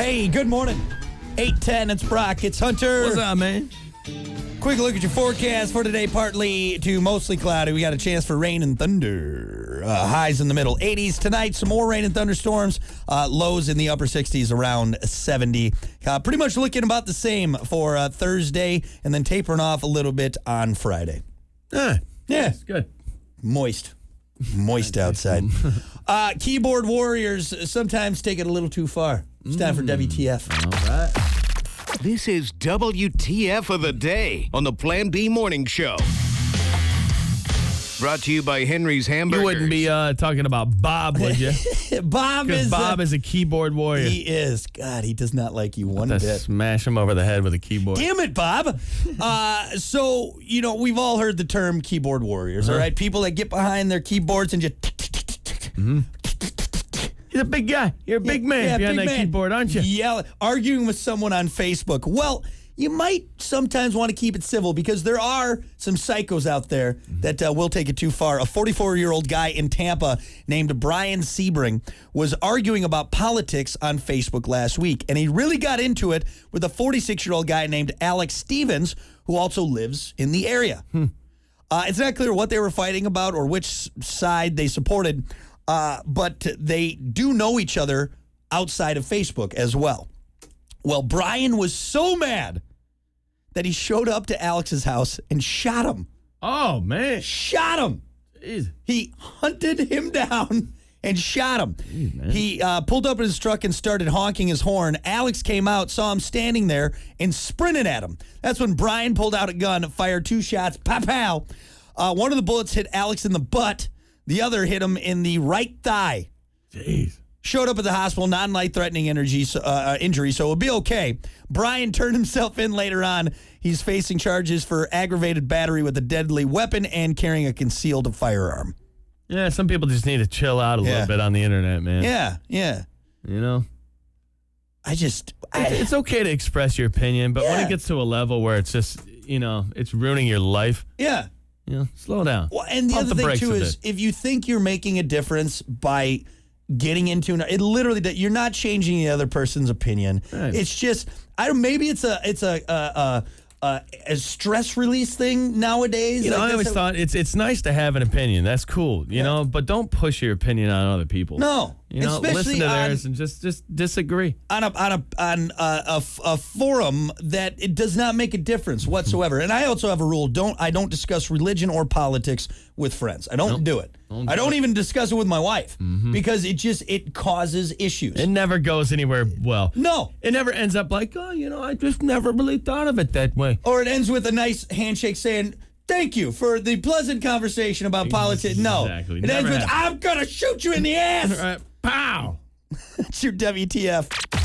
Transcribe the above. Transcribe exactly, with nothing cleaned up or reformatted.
Hey, good morning. eight ten, it's Brock, it's Hunter. What's up, man? Quick look at your forecast for today. Partly to mostly cloudy. We got a chance for rain and thunder. Uh, highs in the middle eighties. Tonight, some more rain and thunderstorms. Uh, lows in the upper sixties, around seventy. Uh, pretty much looking about the same for uh, Thursday, and then tapering off a little bit on Friday. Ah, Yeah. it's good. Moist. Moist outside. Uh, keyboard warriors sometimes take it a little too far. It's time for W T F. All right. This is W T F of the day on the Plan B Morning Show. Brought to you by Henry's Hamburgers. You wouldn't be uh, talking about Bob, would you? Bob Because is Bob uh, is a keyboard warrior. He is. God, he does not like you one To bit. smash him over the head with a keyboard. Damn it, Bob. Uh, so, you know, we've all heard the term keyboard warriors, all right? People that get behind their keyboards and just tick, tick, tick, tick, tick. He's a big guy. You're a big man Yeah, behind big that man. keyboard, aren't you? Yell, arguing with someone on Facebook. Well, you might sometimes want to keep it civil because there are some psychos out there that uh, will take it too far. A forty-four-year-old guy in Tampa named Brian Sebring was arguing about politics on Facebook last week, and he really got into it with a forty-six-year-old guy named Alex Stevens, who also lives in the area. Hmm. Uh, it's not clear what they were fighting about or which s- side they supported, uh, but they do know each other outside of Facebook as well. Well, Brian was so mad that he showed up to Alex's house and shot him. Oh, man. Shot him. Jeez. He hunted him down and shot him. man. He uh, pulled up in his truck and started honking his horn. Alex came out, saw him standing there, and sprinted at him. That's when Brian pulled out a gun, fired two shots, pow, pow. Uh, one of the bullets hit Alex in the butt. The other hit him in the right thigh. Jeez. Showed up at the hospital, non-life-threatening energy, uh, injury, so it'll be okay. Brian turned himself in later on. He's facing charges for aggravated battery with a deadly weapon and carrying a concealed firearm. Yeah, some people just need to chill out a Yeah. little bit on the internet, man. Yeah, yeah. You know? I just... It's, I, it's okay to express your opinion, but when Yeah. it gets to a level where it's just, you know, it's ruining your life, yeah. you know, slow down. Well, and the Pump other the thing, brakes too, a is bit. if you think you're making a difference by getting into an... It literally... You're not changing the other person's opinion. Right. It's just... I don't... Maybe it's a... It's a... a, a Uh, a stress release thing nowadays. You know, I, guess always that- thought it's it's nice to have an opinion. That's cool, you Yeah. know, but don't push your opinion on other people. No, You know, especially listen to on- theirs and just, just disagree. on a on a on a, a, a forum that it does not make a difference whatsoever. And I also have a rule: don't I don't discuss religion or politics with friends. I don't Nope. do it. Don't I do don't it. even discuss it with my wife because it just it causes issues. It never goes anywhere well. no. It never ends up like, oh, you know, I just never really thought of it that way. Or it ends with a nice handshake saying, "Thank you for the pleasant conversation about politics." No. Exactly. It Never ends with, happened. "I'm going to shoot you in the ass." All right. Pow! That's your W T F.